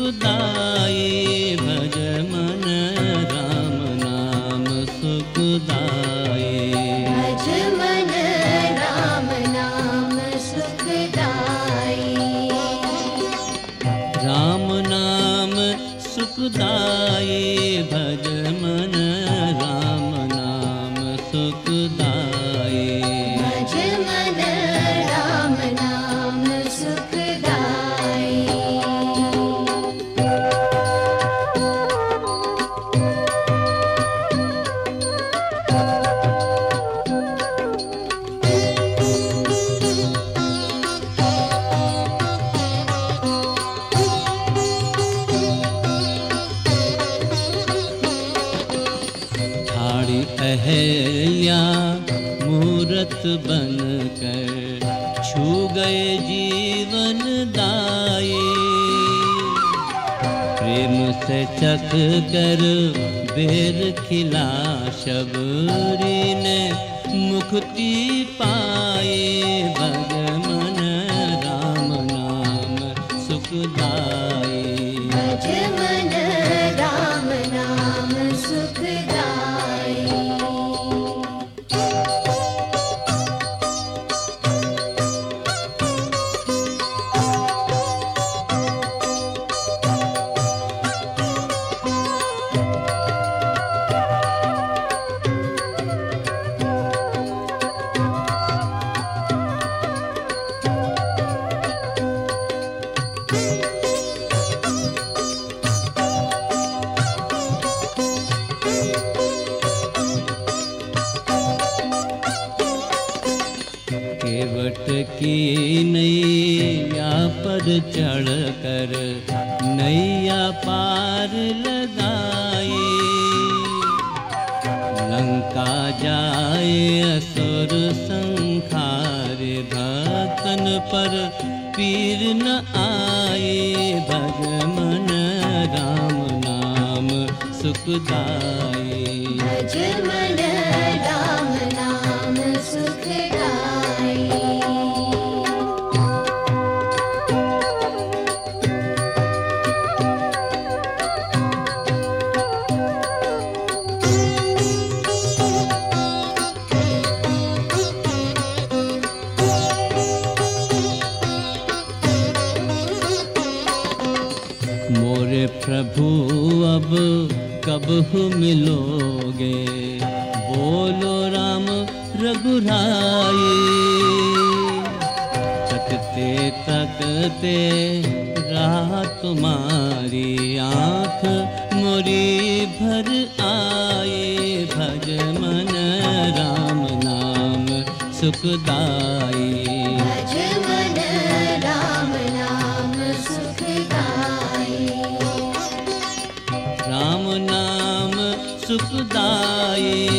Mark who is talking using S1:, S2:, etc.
S1: सुखदाई भज मन राम नाम सुखदाई
S2: भज मन राम नाम सुखदाई
S1: राम नाम सुखदाई भज मन राम नाम सुखदाई
S2: भज मन राम नाम सुखदाई
S1: ठाड़ी अहल्या मूरत बनकर छू गए जीवन दाई प्रेम से चख कर बेर खिला शबरी ने मुक्ति पाए भज मन राम नाम सुखदाई
S2: भज मन राम नाम सुखदाई
S1: केवट की नैया पर चढ़ कर नैया पार लगाई लंका जाए असुर संखारे भक्तन पर पीर न आए भज मन राम नाम सुखदाई
S2: भज मन राम नाम सुखदाई
S1: मोरे प्रभु अब कब मिलोगे बोलो राम रघुराई तकते तकते राह तुम्हारी आँख मोरी भर आए भज मन राम नाम सुखदाई
S2: भज मन राम नाम सुखदाई
S1: राम नाम सुखदाई